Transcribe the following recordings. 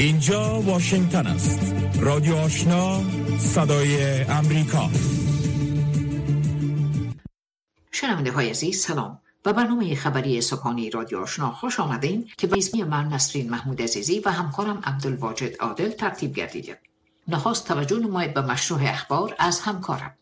اینجا واشنگتن است. رادیو آشنا، صدای امریکا. شنونده های عزیز سلام. به برنامه خبری صبحانه رادیو آشنا خوش آمدین که به اسمی من نسرین محمود عزیزی و همکارم عبدالواجد عادل ترتیب گردیده. نخست توجه نمایید به مشروع اخبار از همکارم.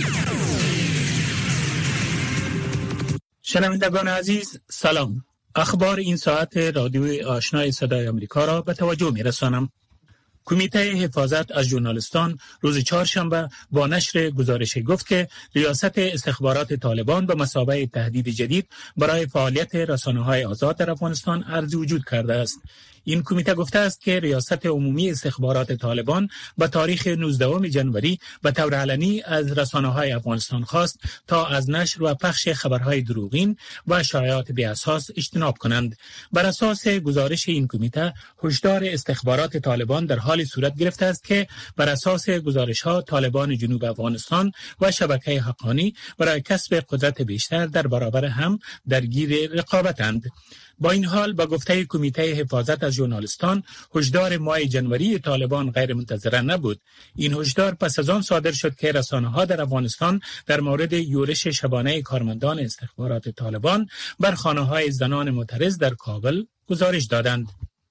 شنوندگان عزیز سلام. اخبار این ساعت رادیو آشنای صدای آمریکا را به توجه می رسانم. کمیته حفاظت از ژورنالیستان روز چهارشنبه با نشر گزارشی گفت که ریاست استخبارات طالبان به مثابه تهدید جدید برای فعالیت رسانه‌های آزاد در افغانستان عرض وجود کرده است. این کمیته گفته است که ریاست عمومی استخبارات طالبان به تاریخ 19 ژانویه به طور علنی از رسانه‌های افغانستان خواست تا از نشر و پخش خبرهای دروغین و شایعات بی اساس اجتناب کنند. بر اساس گزارش این کمیته، هشدار استخبارات طالبان در حال صورت گرفته است که بر اساس گزارش‌ها طالبان جنوب افغانستان و شبکه حقانی برای کسب قدرت بیشتر در برابر هم درگیر رقابتند. با این حال با گفته کمیته حفاظت از ژورنالیستان، هشدار ماه ژانویه طالبان غیر منتظره نبود. این هشدار پس از آن صادر شد که رسانه‌ها در افغانستان در مورد یورش شبانه کارمندان استخبارات طالبان بر خانه‌های زنان معترض در کابل گزارش دادند.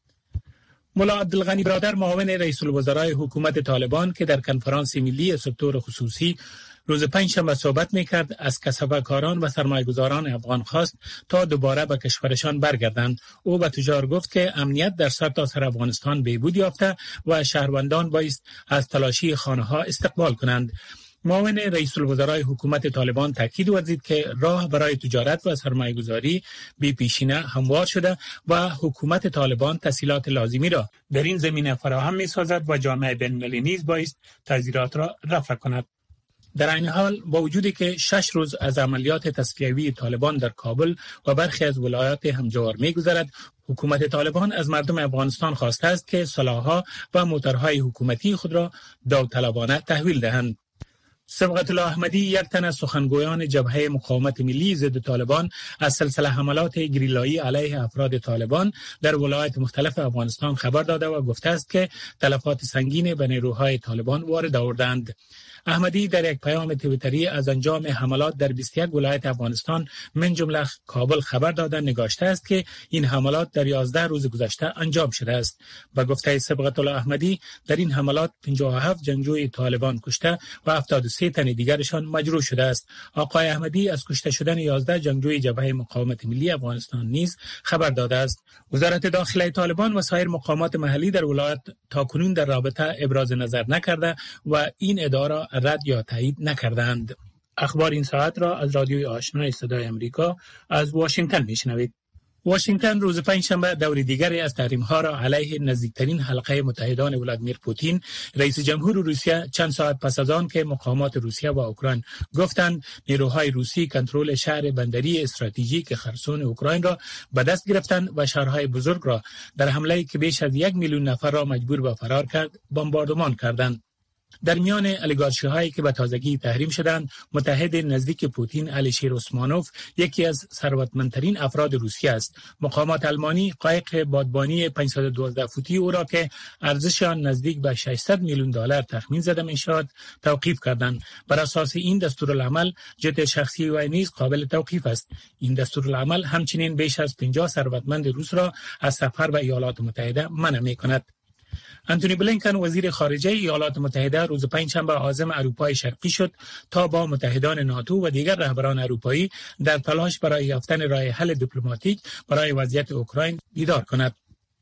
ملا عبدالغنی برادر، معاون رئیس الوزرای حکومت طالبان که در کنفرانس ملی سکتور خصوصی روز پنجشنبه صحبت می‌کرد، از کسبکاران و سرمایه‌گذاران افغان خواست تا دوباره به کشورشان برگردند. او به تجار گفت که امنیت در سرتاسر افغانستان بهبود یافته و شهروندان بایست از تلاشی خانه‌ها استقبال کنند. معاون رئیس الوزرای حکومت طالبان تاکید ورزید که راه برای تجارت و سرمایه‌گذاری بی پیشینه هموار شده و حکومت طالبان تسهیلات لازمی را در این زمینه فراهم می‌سازد و جامعه بین‌المللی نیز بایست تعزیرات را رفع کند. در این حال با وجودی که 6 روز از عملیات تصفیوی طالبان در کابل و برخی از ولایات همجوار می‌گذرد، حکومت طالبان از مردم افغانستان خواسته است که سلاح‌ها و موترهای حکومتی خود را داوطلبانه تحویل دهند. صبغت الله احمدی، یک تن از سخنگویان جبهه مقاومت ملی ضد طالبان، از سلسله حملات گریلایی علیه افراد طالبان در ولایات مختلف افغانستان خبر داده و گفته است که تلفات سنگین به نیروهای طالبان وارد آوردند. احمدی در یک پیام توییتری از انجام حملات در 21 ولایت افغانستان من جمله کابل خبر داده نگاشته است که این حملات در 11 روز گذشته انجام شده است. با گفته صبغت الله احمدی، در این حملات 57 جنگجوی طالبان کشته و 73 تن دیگرشان مجروح شده است. آقای احمدی از کشته شدن 11 جنگجوی جبهه مقاومت ملی افغانستان نیز خبر داده است. وزارت داخله طالبان و سایر مقامات محلی در ولایت تاکنون در رابطه ابراز نظر نکرده و این ادعا رد یا تایید نکردند. اخبار این ساعت را از رادیوی آشنای صدای امریکا از واشنگتن میشنوید. واشنگتن روز پنجشنبه دور دیگری از تحریم‌ها را علیه نزدیکترین حلقه متحدان ولادیمیر پوتین، رئیس جمهور روسیه، چند ساعت پس از آن که مقامات روسیه و اوکراین گفتند نیروهای روسی کنترل شهر بندری استراتژیک خرسون اوکراین را به دست گرفتند و شهرهای بزرگ را در حمله‌ای که بیش از 1 میلیون نفر را مجبور به فرار کرد بمباردمان کردند. در میان الیگارشی‌هایی که به تازگی تحریم شدند، متحد نزدیک پوتین الیشیر اسمانوف یکی از ثروتمندترین افراد روسیه است. مقامات آلمانی قایق بادبانی 512 فوتی او را که ارزش آن نزدیک به 600 میلیون دلار تخمین زده می‌شود توقیف کردند. بر اساس این دستورالعمل جت شخصی و نیز قابل توقیف است. این دستورالعمل همچنین بیش از 50 ثروتمند روس را از سفر به ایالات متحده منع می‌کند. انتونی بلینکن وزیر خارجه ایالات متحده روز پنجشنبه عازم اروپای شرقی شد تا با متحدان ناتو و دیگر رهبران اروپایی در تلاش برای یافتن راه حل دیپلماتیک برای وضعیت اوکراین دیدار کند.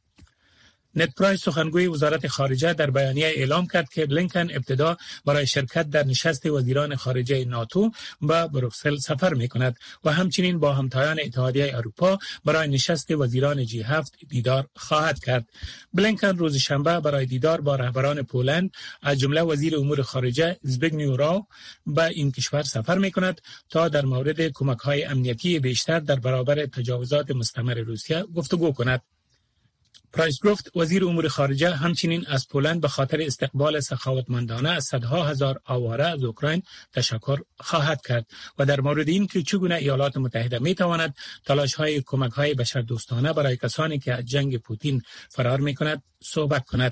نت پرایس، سخنگوی وزارت خارجه، در بیانیه اعلام کرد که بلینکن ابتدا برای شرکت در نشست وزیران خارجه ناتو به بروکسل سفر می‌کند و همچنین با همتایان اتحادیه اروپا برای نشست وزیران G7 دیدار خواهد کرد. بلینکن روز شنبه برای دیدار با رهبران پولند از جمله وزیر امور خارجه زبیگنیو راو به این کشور سفر می‌کند تا در مورد کمک‌های امنیتی بیشتر در برابر تجاوزات مستمر روسیه گفتگو کند. پرایس گفت وزیر امور خارجه همچنین از پولند به خاطر استقبال سخاوتمندانه از صدها هزار آواره از اوکراین تشکر خواهد کرد و در مورد این که چگونه ایالات متحده می تواند تلاش‌های کمک‌های بشردوستانه برای کسانی که از جنگ پوتین فرار می‌کند صحبت کند.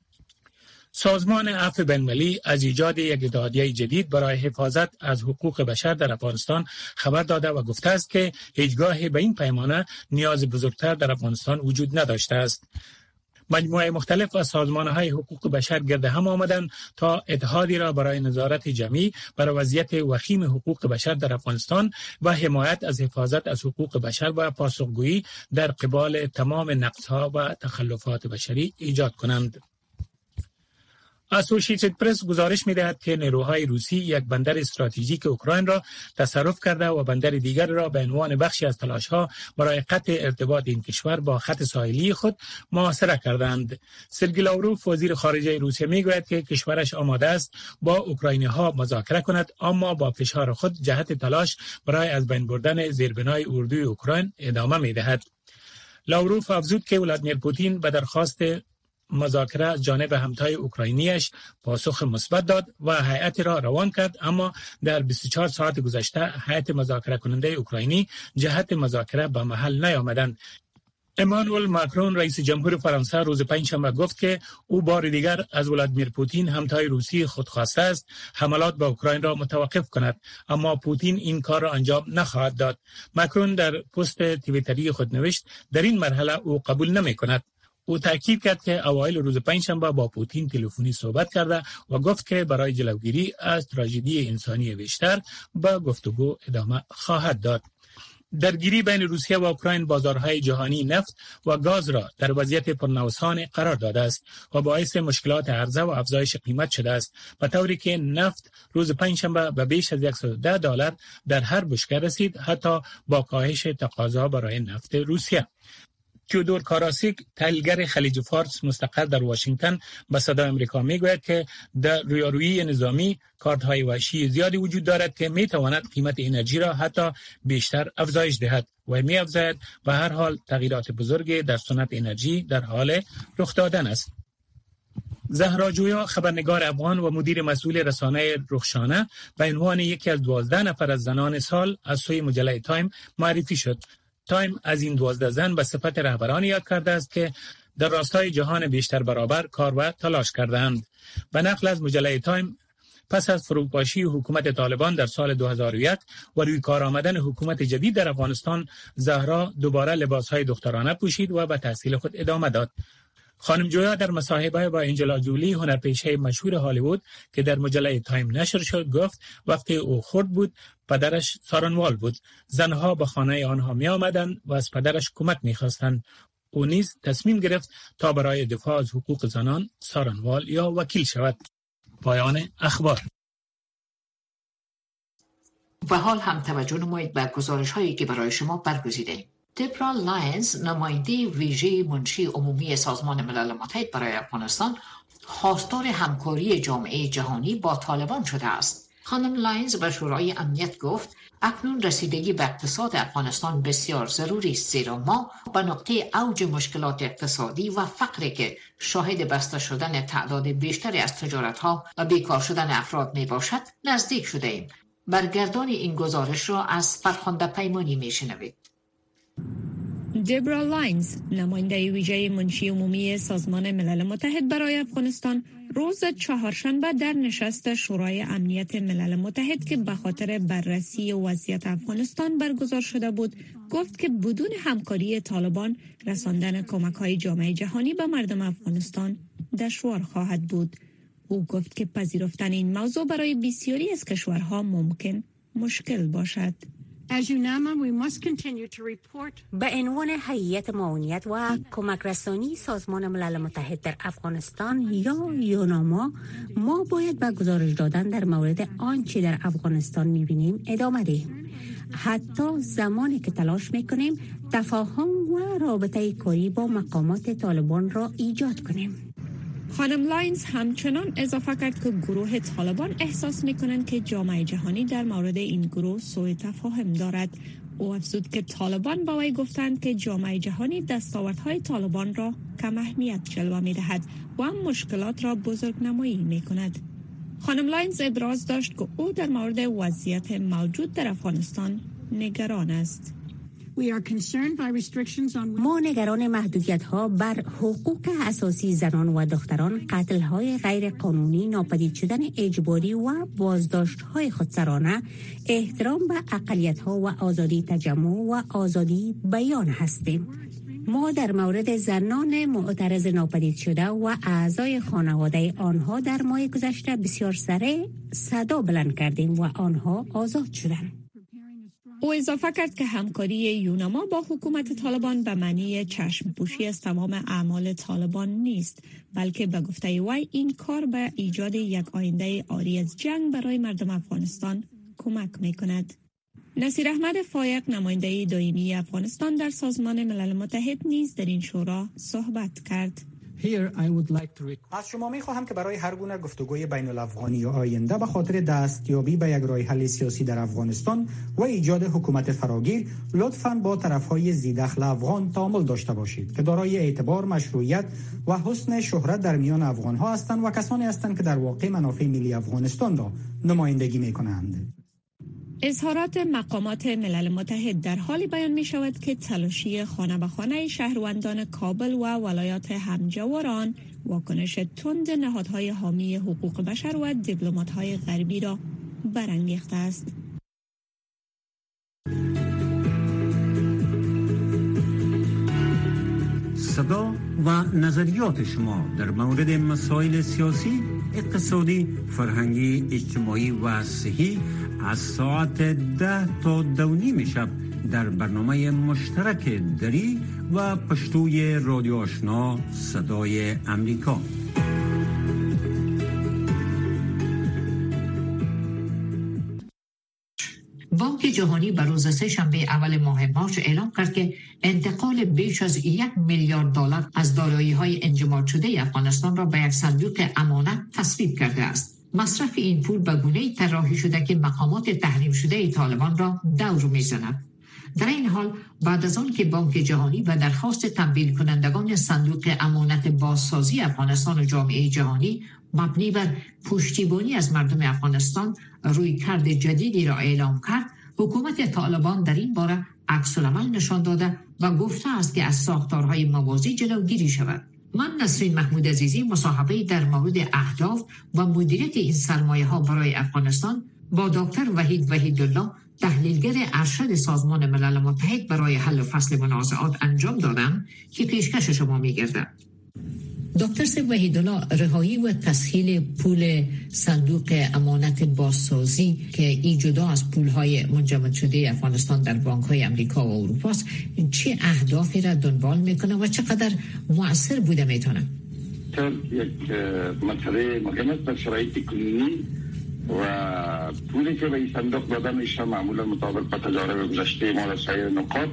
سازمان عفو بین‌المللی از ایجاد یک اتحادیه جدید برای حفاظت از حقوق بشر در افغانستان خبر داده و گفته است که هیچگاه به این پیمانه نیاز بزرگتر در افغانستان وجود نداشته است. مجموعه مختلف از سازمان‌های حقوق بشر گرد هم آمدند تا اتحادی را برای نظارت جمعی بر وضعیت وخیم حقوق بشر در افغانستان و حمایت از حفاظت از حقوق بشر و پاسخگویی در قبال تمام نقض‌ها و تخلفات بشری ایجاد کنند. اسوسییتد پرس گزارش می‌دهد که نیروهای روسی یک بندر استراتژیک اوکراین را تصرف کرده و بندر دیگر را به عنوان بخشی از تلاش‌ها برای قطع ارتباط این کشور با خط ساحلی خود محاصره کردند. سرگئی لاوروف وزیر خارجه روسیه می‌گوید که کشورش آماده است با اوکراینی‌ها مذاکره کند، اما با فشار خود جهت تلاش برای از بین بردن زیربنای اردوی اوکراین ادامه می‌دهد. لاوروف افزود که ولادیمیر پوتین به درخواست مذاکره از جانب همتای اوکراینیش پاسخ مثبت داد و هیئت را روان کرد، اما در 24 ساعت گذشته هیئت مذاکره کننده اوکراینی جهت مذاکره به محل نیامدند. امانوئل ماکرون رئیس جمهور فرانسه روز پنجشنبه گفت که او بار دیگر از ولادیمیر پوتین همتای روسی خود خواسته است حملات به اوکراین را متوقف کند، اما پوتین این کار را انجام نخواهد داد. ماکرون در پست توییتری خود نوشت در این مرحله او قبول نمی‌کند. او تاکید کرد که اوایل روز پنجشنبه با پوتین تلفنی صحبت کرده و گفت که برای جلوگیری از تراژدی انسانی بیشتر به گفتگو ادامه خواهد داد. درگیری بین روسیه و اوکراین بازارهای جهانی نفت و گاز را در وضعیت پرنوسان قرار داده است و باعث مشکلات عرضه و افزایش قیمت شده است، به طوری که نفت روز پنجشنبه به بیش از $110 در هر بشکه رسید، حتی با کاهش تقاضا برای نفت روسیه. تیودور کاراسیک، تحلیلگر خلیج فارس مستقر در واشنگتن، به صدای آمریکا میگوید که در رویارویی نظامی کارت‌های وحشی زیادی وجود دارد که میتواند قیمت انرژی را حتی بیشتر افزایش دهد و می‌افزاید به هر حال تغییرات بزرگی در صنعت انرژی در حال رخ دادن است. زهرا جویا، خبرنگار افغان و مدیر مسئول رسانه رخشانه، به عنوان یکی از 12 نفر از زنان سال از سوی مجله تایم معرفی شد. تایم از این 12 زن به صفت رهبران یاد کرده است که در راستای جهان بیشتر برابر کار و تلاش کردند. به نقل از مجله تایم، پس از فروپاشی حکومت طالبان در سال 2001 و روی کار آمدن حکومت جدید در افغانستان، زهرا دوباره لباسهای دخترانه پوشید و به تحصیل خود ادامه داد. خانم جویا در مصاحبه با انجلا جولی، هنرپیشه مشهور هالیوود که در مجله تایم نشر شد، گفت وقتی او خرد بود پدرش سارنوال بود. زنها به خانه آنها می آمدند و از پدرش کمک می خواستند. او نیز تصمیم گرفت تا برای دفاع از حقوق زنان سارنوال یا وکیل شود. پایان اخبار. و حال هم توجه نمایید به گزارش هایی که برای شما برگزیدیم. دبرا لاینز، نماینده ویژه منشی عمومی سازمان ملل متحد برای افغانستان، خواستار همکاری جامعه جهانی با طالبان شده است. خانم لاینز به شورای امنیت گفت اکنون رسیدگی به اقتصاد افغانستان بسیار ضروری است، زیرا ما به نقطه اوج مشکلات اقتصادی و فقری که شاهد بسته شدن تعداد بیشتری از تجارت‌ها و بیکار شدن افراد می باشد نزدیک شده ایم. برگردان این گزارش را از فرخنده پیمانی می شنوید. دبرا لاینز، نماینده ویژه منشی عمومی سازمان ملل متحد برای افغانستان، روز چهارشنبه در نشست شورای امنیت ملل متحد که به خاطر بررسی وضعیت افغانستان برگزار شده بود، گفت که بدون همکاری طالبان رساندن کمک‌های جامعه جهانی به مردم افغانستان دشوار خواهد بود. او گفت که پذیرفتن این موضوع برای بسیاری از کشورها ممکن مشکل باشد. به عنوان هیئت معاونیت و کمک رسانی سازمان ملل متحد در افغانستان یا یوناما، ما باید به گزارش دادن در مورد آنچه در افغانستان می‌بینیم ادامه دهیم، حتی زمانی که تلاش می‌کنیم تفاهم و رابطه کاری با مقامات طالبان را ایجاد کنیم. خانم لاینز همچنان اضافه کرد که گروه طالبان احساس می‌کنند که جامعه جهانی در مورد این گروه سوء تفاهم دارد. او افزود که طالبان با وی گفتند که جامعه جهانی دستاوردهای طالبان را کم اهمیت جلوه می‌دهد و هم مشکلات را بزرگنمایی می‌کند. خانم لاینز ابراز داشت که او در مورد وضعیت موجود در افغانستان نگران است. ما نگران محدودیت‌ها بر حقوق اساسی زنان و دختران، قتل‌های غیر قانونی، ناپدید شدن اجباری و بازداشت‌های خودسرانه، احترام به اقلیت‌ها و آزادی تجمع و آزادی بیان هستیم. ما در مورد زنان معترض ناپدید شده و اعضای خانواده آنها در ماه گذشته بسیار سریع صدا بلند کردیم و آنها آزاد شدند. او اضافه کرد که همکاری یوناما با حکومت طالبان به معنی چشم پوشی از تمام اعمال طالبان نیست، بلکه به گفته وی این کار به ایجاد یک آینده عاری از جنگ برای مردم افغانستان کمک می‌کند. نصیر احمد فایق، نماینده دائمی افغانستان در سازمان ملل متحد، نیز در این شورا صحبت کرد. از شما می‌خواهم که برای هر گونه گفتگوی بین الافغانی آینده به خاطر دستیابی به یک راه حل سیاسی در افغانستان و ایجاد حکومت فراگیر لطفاً با طرف‌های ذی‌دخل افغان تعامل داشته باشید که دارای اعتبار، مشروعیت و حسن شهرت در میان افغان‌ها هستند و کسانی هستند که در واقع منافع ملی افغانستان را نمایندگی می‌کنند. اظهارات مقامات ملل متحد در حالی بیان می شود که تلاشی خانه به خانه شهروندان کابل و ولایات همجواران واکنش تند نهادهای حامی حقوق بشر و دیپلمات‌های غربی را برانگیخته است. صدا و نظریات شما در مورد مسائل سیاسی، اقتصادی، فرهنگی، اجتماعی و صحی از ساعت 10 تا 2:30 شب در برنامه مشترک دری و پشتوی رادیو آشنا صدای امریکا. بانک جهانی بر روز سه‌شنبه اول ماه مارس اعلام کرد که انتقال بیش از $1 میلیارد از دارایی‌های انجماد شده افغانستان را به یک صندوق امانت تصویب کرده است. مصرف این پول به گونه‌ای طراحی شده که مقامات تحریم شده طالبان را دور می‌زند. در این حال بعد از آن که بانک جهانی و درخواست تمویل کنندگان صندوق امانت بازسازی افغانستان و جامعه جهانی مبنی بر پشتیبانی از مردم افغانستان رویکرد جدیدی را اعلام کرد، حکومت طالبان در این باره عکس‌العمل نشان داده و گفته است که از ساختارهای موازی جلوگیری شود. من نسرین محمود عزیزی مصاحبه در مورد اهداف و مدیریت این سرمایه‌ها برای افغانستان با دکتر وحیدالله، تحلیلگر ارشد سازمان ملل متحد برای حل و فصل منازعات انجام دادم که پیشکش شما می‌گردد. دکتر وحیدالله، رهایی و تسهیل پول صندوق امانت بازسازی که این جدا از پول‌های منجمد شده افغانستان در بانک‌های امریکا و اروپا است، چه اهدافی را دنبال می‌کنه و چقدر مؤثر بوده می‌تونه؟ یک مسئله مهم است در شرایط کنونی و پولی که به این صندوق داده میشه معمولا مطابق با تجارب گذشته ما در سایر نقاط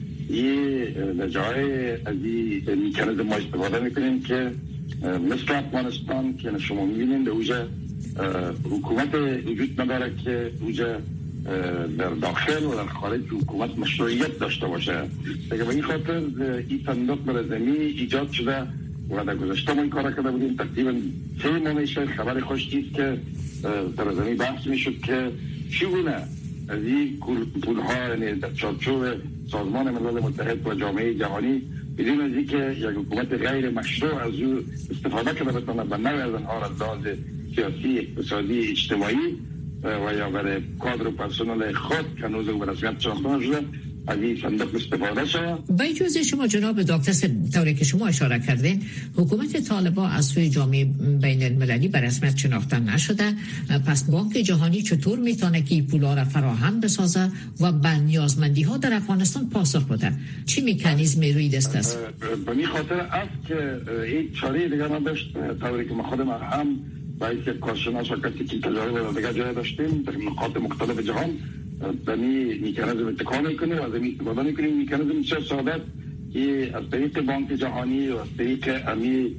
یه جای از این میکانیزم ما استفاده میکنیم که مثل افغانستان که شما میبینید اوجه حکومت وجود نداره که اوجه در داخل و در خارج حکومت مشروعیت داشته باشه. دیگه به این خاطر این صندوق بر زمین ایجاد شده و در گذشته ما این کار کرده بودیم. تقریبا 3 ماه میشه خبر خوشی که در زمین بحث میشد که چگونه از این پولها یعنی در چارچوب سازمان ملل متحد و جامعه جهانی بدون از اینکه یک حکومت غیر مشروع از او استفاده کرده بتونه به نوع از آنها را از لحاظ سیاسی، اقتصادی، اجتماعی و یا برای کادر و پرسنل خود که هنوز او به رسمیت شناخته نشده از این صندوق استفاده شد. با اجازه شما جناب دکتر، طوری که شما اشاره کردین حکومت طالبان از سوی جامعه بین المللی به رسمیت شناخته نشده، پس بانک جهانی چطور میتونه که این پولا را فراهم بسازه و به نیازمندی ها در افغانستان پاسخ بده؟ چی مکانیزمی روی دست است؟ به این خاطر است که این چاره دیگر نداشت، طوری که ما خودم هم باید که کارشناس و کسی که تجارب دیگر جای داشتیم در نقاط مختلف جهان دنی میکانیزم اتکا میکنیم و از این استفاده میکنیم. میکانیزم چه سعادت که از طریق بانک جهانی و از طریق امی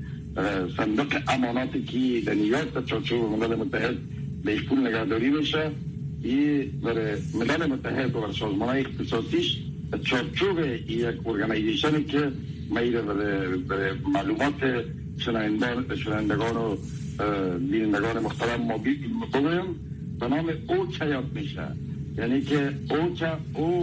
صندوق اماناتی که دنیات در چارچوب ملل متحد بهش پول نگهداری میشه این برای ملل متحد و سازمان‌های اختصاصیش چارچوب یک ارگانیزیشنی که میره برای معلومات شنوندگان و بینندگان محترم ما بگویم به نام اوچا یاد میشه. یعنی که اوچا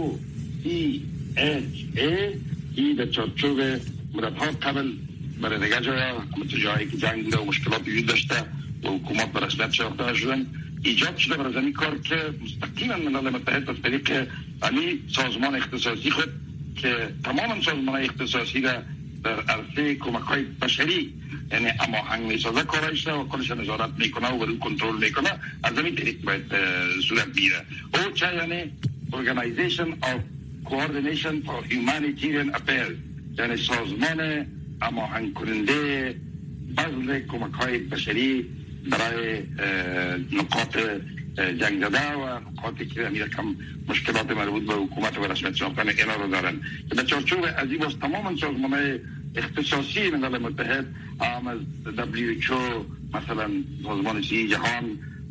OCHA ای در چارچوب مدت‌ها قبل برای دیگه جایی که جنگ بوده و مشکلات وجود داشته و حکومت به رسمیت شناخته شدن ایجاد شده برای زمین کار که مستقیما ملل متحد از طریق علی سازمان اختصاصی خود که تمام سازمان اختصاصی را در عرصه کمک‌های بشری یعنی هماهنگ می‌سازه کارش و کارش نظارت میکنه و برای کنترل میکنه از زمین طریق باید صورت میگیره. اوچا یعنی Organization of Coordination for Humanitarian Affairs یعنی سازمان هماهنگ کننده بذل کمک‌های بشری برای نقاط جنگ زده و نقاطی که امیر کم مشکلات مربوط به حکومت و رسمیت شناختن اینا رو دارن. در چارچوب از این تمام سازمان‌های اختصاصی ملل متحد هم از WHO مثلا سازمان صحی جهان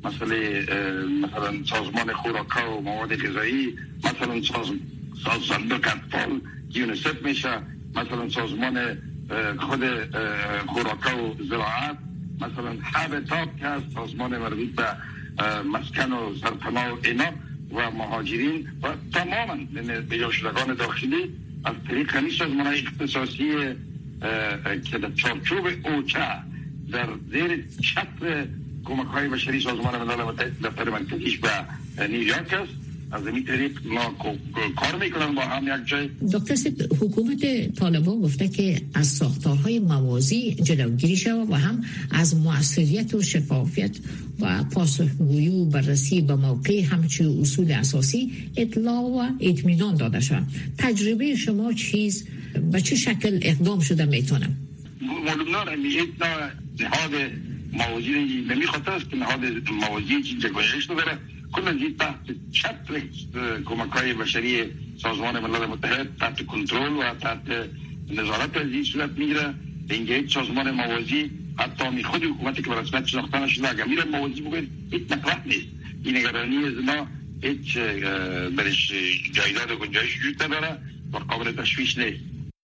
مثلا سازمان خوراک و مواد غذایی مثلا صندوق اطفال یونیسف میشه مثلا سازمان خود خوراک و زراعت مثلا هابیتات که از سازمان مربوط به مسکن و سرپناه و اینا و مهاجرین و تماما بیاشدگان داخلی از طریق همین سازمان‌های اختصاصی که در چارچوب اوچا در زیر چتر کمک‌های بشری سازمان ملل متحد دفتر مرکزیش به نیویورک است. از این طریق ما کار میکنن با هم یک جای. دکتر سید، حکومت طالبان گفته که از ساختارهای موازی جلوگیری شود و هم از موثریت و شفافیت و پاسخگویی و بررسی به موقع همچنین اصول اساسی اطلاع و اطمینان داده شود. تجربه شما چیز به چه شکل اقدام شده میتونه؟ معلومات نهاد موازی نمیخواد است که نهاد موازی چیز جگویش داره کل جی تحت چتر کمک‌های بشری سازمان ملل متحد تحت کنترل و تحت نظارت از این صورت میگیره. اینجا سازمان موازی حتی می خود حکومتی که به رسمیت شناخته نشده اگر میره موازی بگوید هیچ مطرح نیست. این نگرانی از ما هیچ برش جایداد و گنجایش وجود نداره و قابل تشویش نیست.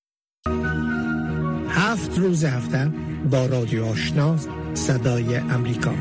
7 روز هفته با رادیو آشنا صدای امریکا.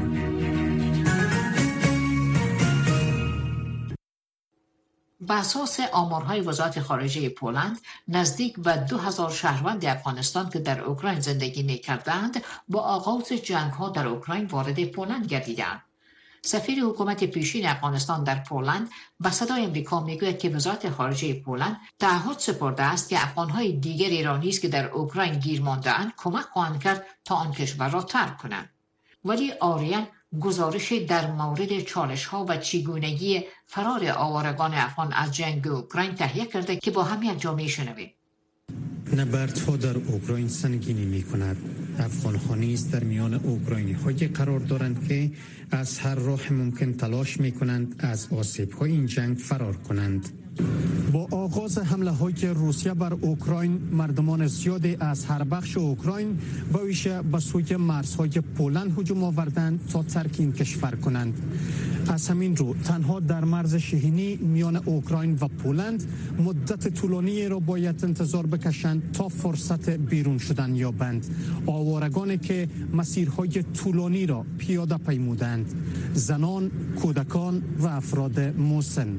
به اساس آمارهای وزارت خارجه پولند نزدیک به 2000 شهروند افغانستان که در اوکراین زندگی می‌کردند با آغاز جنگ‌ها در اوکراین وارد پولند گردیدند. سفیر حکومت پیشین افغانستان در پولند به صدای آمریکا میگوید که وزارت خارجه پولند تعهد سپرده است که افغان‌های دیگر ایرانی است که در اوکراین گیر مانده‌اند کمک خواهند کرد تا آن کشور را ترک کنند. ولی آریان گزارش در مورد چالش‌ها و چگونگی فرار آوارگان افغان از جنگ اوکراین تهیه کرده که با هم یک جا میشنویم. نبردها در اوکراین سنگینی می‌کند. افغان‌ها نیز در میان اوکراینی‌های قرار دارند که از هر راه ممکن تلاش می‌کنند از آسیب‌های این جنگ فرار کنند. با آغاز حمله‌های روسیه بر اوکراین، مردمان زیادی از هر بخش اوکراین به ویژه به سوی مرزهای پولند هجوم آوردند تا ترک این کشور کنند. از همین رو تنها در مرز شهینی میان اوکراین و پولند مدت طولانی را باید انتظار بکشند تا فرصت بیرون شدن یابند. آوارگانی که مسیرهای طولانی را پیاده پیمودند، زنان، کودکان و افراد مسن.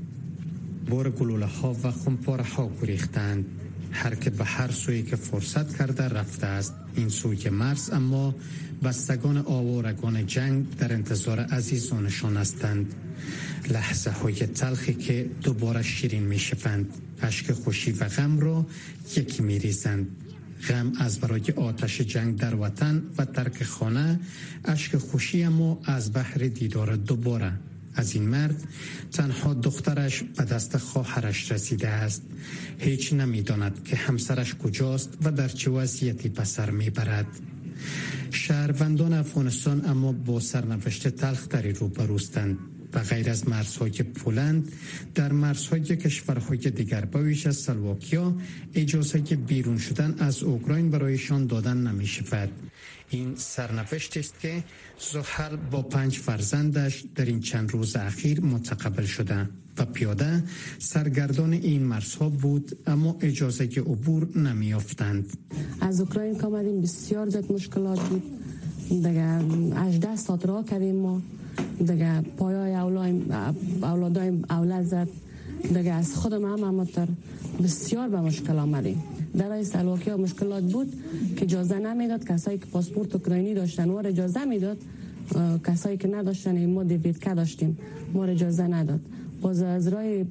بار گلوله ها و خمپاره ها گریختند. هر که به هر سوی که فرصت کرده رفته است. این سوی مرز اما بستگان آوارگان جنگ در انتظار عزیزانشان هستند. لحظه های تلخی که دوباره شیرین می شوند. اشک خوشی و غم را یکی می ریزند. غم از برای آتش جنگ در وطن و ترک خانه، اشک خوشی اما از بحر دیدار دوباره. از این مرد تنها دخترش به دست خواهرش رسیده است. هیچ نمی‌داند که همسرش کجاست و در چه وضعیتی به سر می‌برد. شهروندان افغانستان اما با سرنوشت تلختری روبروستند. و غیر از مرزهای پولند در مرزهای کشورهای دیگر با ویژه از سلواکیا اجازه بیرون شدن از اوکراین برایشان دادن نمی شود. این سرنوشت است که زحل با 5 فرزندش در این چند روز اخیر متقبل شده و پیاده سرگردان این مرزها بود، اما اجازه عبور نمی یافتند. از اوکراین که آمدیم بسیار زیاد مشکلات بود. دیگه 18 ساعت راه کردیم ما. دیگه پایای اولادایم اولاد زد. دیگه از خودم هم همتر بسیار به مشکل آمدیم. در این سلواکیا مشکلات بود که اجازه نمیداد کسایی که پاسپورت اوکراینی داشتن ما اجازه میداد، کسایی که نداشتن ما دیویدکا داشتیم ما اجازه نداد. باز از راه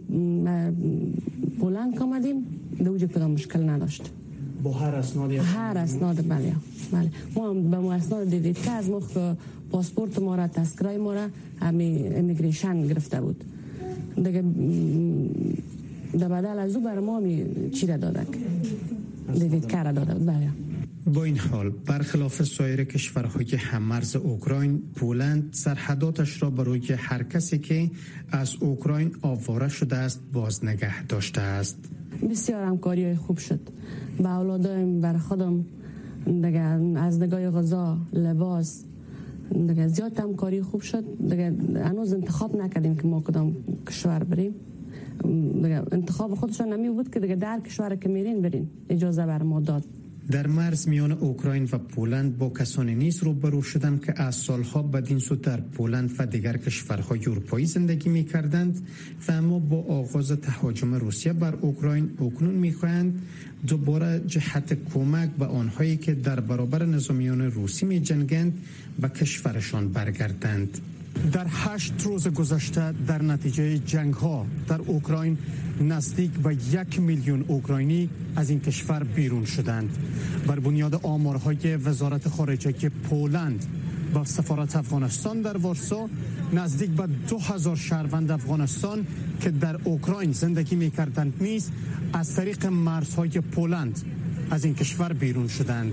پولند آمدیم دوجه کدام مشکل نداشت. با هر اسناد بله ما به ما اسناد دیدید که از ما پاسپورت ما را تذکره ما را همین امیگریشن گرفته بود. دیگه در بدل از او بر ما چی را دادک دیدید که را داده بود. بله. با این حال برخلاف سایر کشورهای هممرز اوکراین، پولند سرحداتش را برای هر کسی که از اوکراین آواره شده است باز نگه داشته است. بسیار همکاری خوب شد. با اولادایم بر خودم دیگه از نگاه غذا، لباس دیگه زیاد همکاری خوب شد. دیگه هنوز انتخاب نکردیم که ما کدام کشور بریم. دیگه انتخاب خودشان نمی بود که دیگه در کشور که میرین برین اجازه بر ما داد. در مرز میان اوکراین و پولند با کسانی نیز روبرو شدم که از سالها بدین سو در پولند و دیگر کشورهای اروپایی زندگی می‌کردند و اما با آغاز تهاجم روسیه بر اوکراین اکنون می‌خواهند دوباره جهت کمک به آنهایی که در برابر نظامیان روسی می‌جنگند به کشورشان برگردند. در 8 روز گذشته در نتیجه جنگ‌ها در اوکراین نزدیک به 1 میلیون اوکراینی از این کشور بیرون شدند. بر بنیاد آمارهای وزارت خارجه پولند با سفارت افغانستان در وارسا، نزدیک به 2000 شهروند افغانستان که در اوکراین زندگی می‌کردند نیز از طریق مرزهای پولند از این کشور بیرون شدند.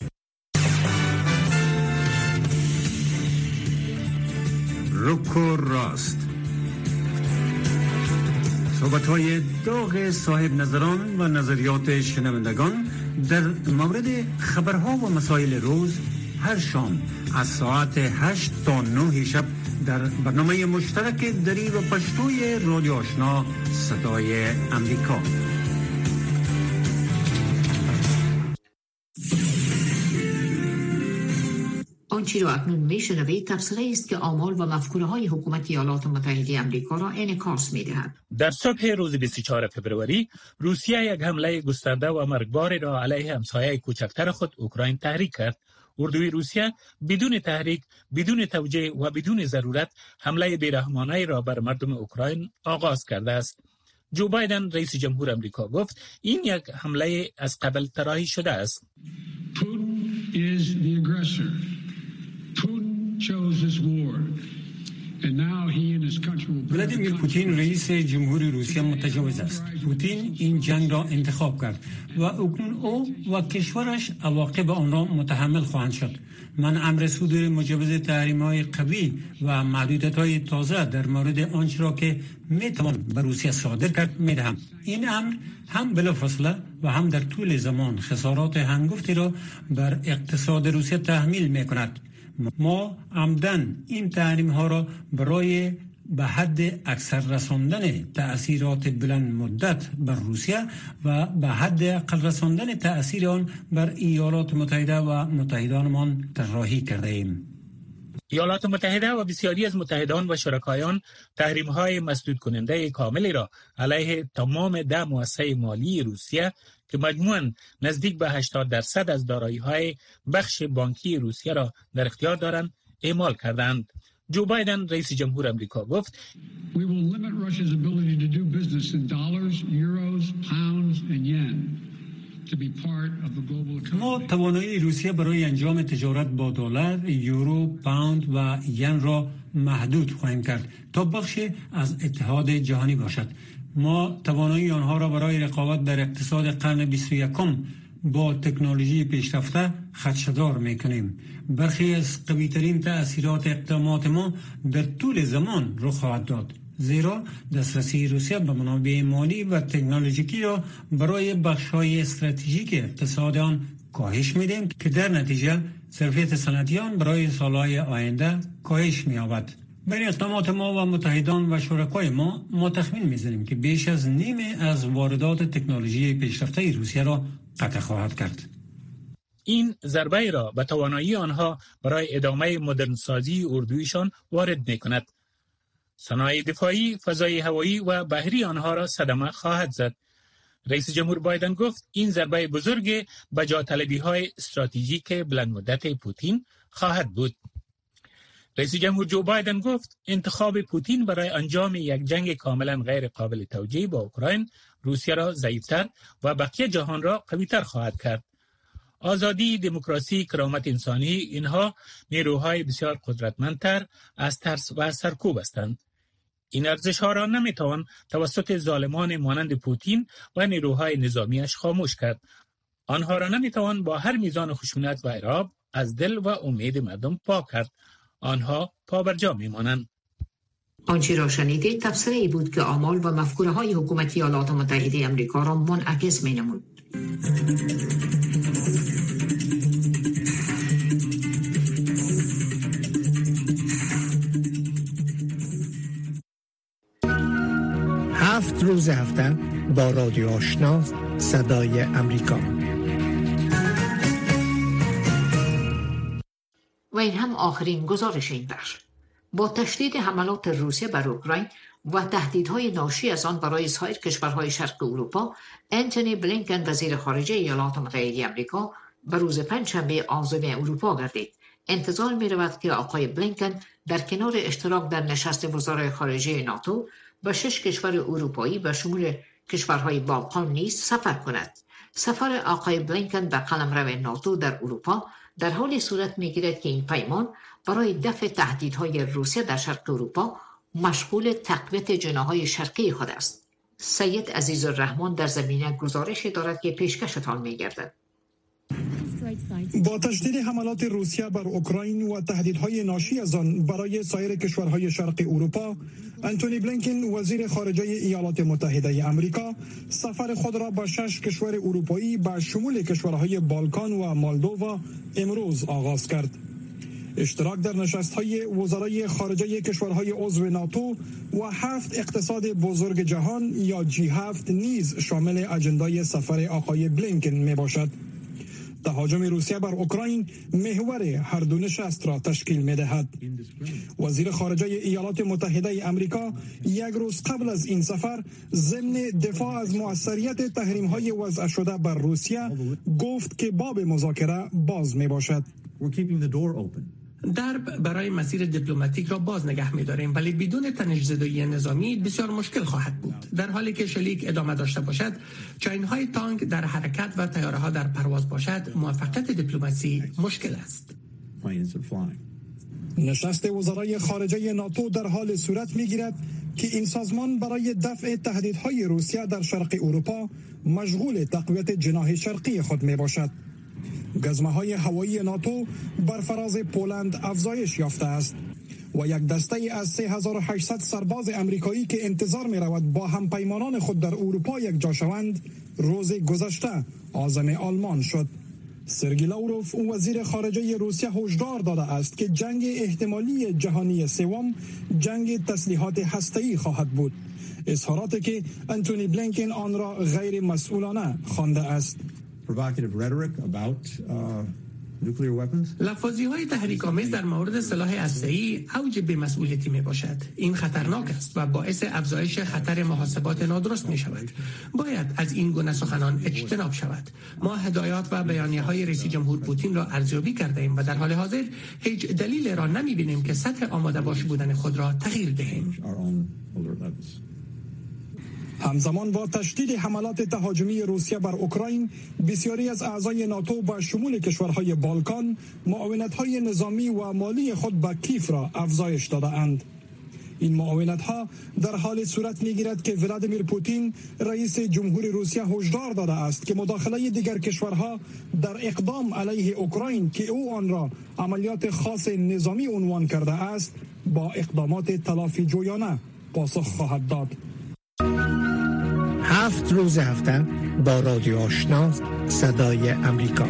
روکو راست، صحبت‌های داغ صاحب نظران و نظریات شنوندگان در مورد خبرها و مسائل روز هر شام از ساعت 8 تا 9 شب در برنامه مشترک دری و پشتوی رادیو آشنا صدای امریکا. آنچه را اکنون میشنوید تبصره است که آمال و مفکوره‌های حکومت ایالات متحده آمریکا را انعکاس می‌دهد. در صبح روز 24 فوریه روسیه یک حمله گسترده و مرگبار را علیه همسایه کوچکتر خود اوکراین تحریک کرد. اردوی روسیه بدون تحریک، بدون توجیه و بدون ضرورت حمله بیرحمانه را بر مردم اوکراین آغاز کرده است. جو بایدن رئیس جمهور آمریکا گفت این یک حمله از قبل طراحی شده است. ولادیمیر پوتین رئیس جمهوری روسیه متجاوز است. پوتین این جنگ را انتخاب کرد و اکنون او و کشورش عواقب آن را متحمل خواهند شد. من امر صدور مجوز تحریم‌های قوی و محدودیت‌های تازه در مورد آنچه را که میتوان به روسیه صادر کرد میدهم. این امر هم بلافاصله و هم در طول زمان خسارات هنگفتی را بر اقتصاد روسیه تحمیل میکند. ما عمدن این تحریم ها را برای به حد اکثر رساندن تأثیرات بلند مدت بر روسیه و به حد اقل رساندن تأثیر آن بر ایالات متحده و متحدانمان طراحی کرده ایم. ایالات متحده و بسیاری از متحدان و شرکایان تحریم‌های مسدود کننده کاملی را علیه تمام 10 مؤسسه مالی روسیه که مجموعاً نزدیک به 80% از دارایی‌های بخش بانکی روسیه را در اختیار دارند اعمال کردند. جو بایدن رئیس جمهور آمریکا گفت We will limit Russia's ability to do business in dollars, euros, pounds and yen. ما توانایی روسیه برای انجام تجارت با دلار، یورو، پوند و ین را محدود خواهیم کرد تا بخش از اتحاد جهانی باشد. ما توانایی آنها را برای رقابت در اقتصاد قرن 21 با تکنولوژی پیشرفته خدشه‌دار میکنیم. برخی از قوی‌ترین تأثیرات اقدامات ما در طول زمان رخ خواهد داد، زیرا دسترسی روسیه به منابع مالی و تکنولوژیکی را برای بخش‌های استراتژیک اقتصاد آن کاهش میدیم که در نتیجه ظرفیت صنعتیان برای سالهای آینده کاهش می‌یابد. بین اقدامات ما و متحدان و شرکای ما تخمین می‌زنیم که بیش از نیمه از واردات تکنولوژی پیشرفته روسیه را قطع خواهد کرد. این ضربه را به توانایی آنها برای ادامه مدرنسازی اردویشان وارد می‌کند. صنایع دفاعی، فضای هوایی و بحری آنها را صدمه خواهد زد. رئیس جمهور بایدن گفت این ضربه بزرگ به جاطلبی‌های استراتژیک بلند مدت پوتین خواهد بود. رئیس جمهور جو بایدن گفت انتخاب پوتین برای انجام یک جنگ کاملا غیر قابل توجیه با اوکراین روسیه را ضعیفتر و بقیه جهان را قوی‌تر خواهد کرد. آزادی، دموکراسی، کرامت انسانی اینها نیروهای بسیار قدرتمندتر از ترس و سرکوب هستند. این ارزش‌ها را نمیتوان توسط ظالمان مانند پوتین و نیروهای نظامیش خاموش کرد. آنها را نمیتوان با هر میزان خشونت و ارهاب از دل و امید مردم پاک کرد. آنها پابرجا میمانند. آنچه را شنیدید تفسیری بود که آمال و مفکوره های حکومتی ایالات متحده آمریکا را منعکس مینمود. هفت روز هفته با رادیو آشنا صدای امریکا. و این هم آخرین گزارش این بخش. با تشدید حملات روسیه بر اوکراین و تهدیدهای ناشی از آن برای سایر کشورهای شرق اروپا، انتونی بلینکن وزیر خارجه ایالات متحده آمریکا به روز پنجشنبه عازم اروپا گردید. انتظار می رود که آقای بلینکن در کنار اشتراک در نشست وزرای خارجه ناتو به 6 کشور اروپایی به شمول کشورهای بالکان نیز سفر کند. سفر آقای بلینکن به قلمرو ناتو در اروپا در حالی صورت می‌گیرد که این پیمان برای دفع تهدیدهای روسیه در شرق اروپا مشغول تقویت جناح‌های شرقی خود است. سید عزیزالرحمن در زمینه گزارشی دارد که پیشکشتان می‌گردد. با تشدید حملات روسیه بر اوکراین و تهدیدهای ناشی از آن برای سایر کشورهای شرق اروپا، انتونی بلینکن وزیر خارجه ایالات متحده آمریکا سفر خود را به 6 کشور اروپایی به شمول کشورهای بالکان و مولدووا امروز آغاز کرد. اشتراک در نشست‌های وزرای خارجه کشورهای عضو ناتو و 7 اقتصاد بزرگ جهان یا G7 نیز شامل اجندای سفر آقای بلینکن می باشد. تهاجم روسیه بر اوکراین محور هر دو نشست را تشکیل می دهد. وزیر خارجه ایالات متحده آمریکا یک روز قبل از این سفر ضمن دفاع از مؤثریت تحریم‌های وضع شده بر روسیه گفت که باب مذاکره باز می باشد. درب برای مسیر دیپلماتیک را باز نگه می‌داریم، ولی بدون تنش‌زدایی نظامی بسیار مشکل خواهد بود. در حالی که شلیک ادامه داشته باشد، چاین‌های تانک در حرکت و طیاره‌ها در پرواز باشد، موفقیت دیپلماسی مشکل است. نشست وزرای خارجه ناتو در حال صورت می‌گیرد که این سازمان برای دفع تهدیدهای روسیه در شرق اروپا مشغول تقویت جناح شرقی خود می‌باشد. گزمه‌های هوایی ناتو بر فراز پولند افزایش یافته است و یک دسته از 3800 سرباز امریکایی که انتظار می‌رود با همپیمانان خود در اروپا یک جا شوند، روز گذشته عازم آلمان شد. سرگئی لاوروف وزیر خارجه روسیه هشدار داده است که جنگ احتمالی جهانی سوم جنگ تسلیحات هسته‌ای خواهد بود. اظهاراتی که انتونی بلینکن آن را غیر مسئولانه خوانده است. لفاظی‌های تحریک‌آمیز در مورد سلاح هسته‌ای اوج بی‌مسئولیتی میباشد. این خطرناک است و باعث افزایش خطر محاسبات نادرست میشود. باید از این گونه سخنان اجتناب شود. ما هدایات و بیانیه‌های رئیس جمهور پوتین را ارزیابی کردیم و در حال حاضر هیچ دلیل را نمی‌بینیم که سطح آماده باش بودن خود را تغییر دهیم. همزمان با تشدید حملات تهاجمی روسیه بر اوکراین، بسیاری از اعضای ناتو با شمول کشورهای بالکان معاونت‌های نظامی و مالی خود به کیف را افزایش داده‌اند. این معاونت ها در حال صورت میگیرد که ولادیمیر پوتین رئیس جمهور روسیه هشدار داده است که مداخله دیگر کشورها در اقدام علیه اوکراین که او آن را عملیات خاص نظامی عنوان کرده است با اقدامات تلافی جویانه پاسخ خواهد داد. 7 روز هفته با رادیو آشنا صدای امریکا.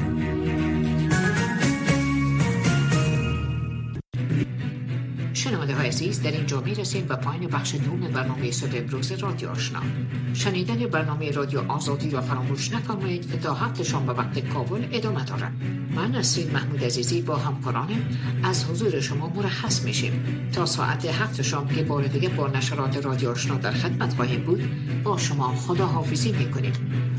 شنونده های عزیز، در اینجا می رسیم به پایان بخش دوم برنامه صبح امروز رادیو آشنا. شنیدن برنامه رادیو آزادی را فراموش نکنید که تا هفته شنبه وقت کابل ادامه دارد. من نسرین محمود عزیزی با همکارانم از حضور شما مرخص میشیم تا ساعت 7 شام که بار دیگه با نشرات رادیو آشنا در خدمت خواهیم بود. با شما خداحافظی میکنیم.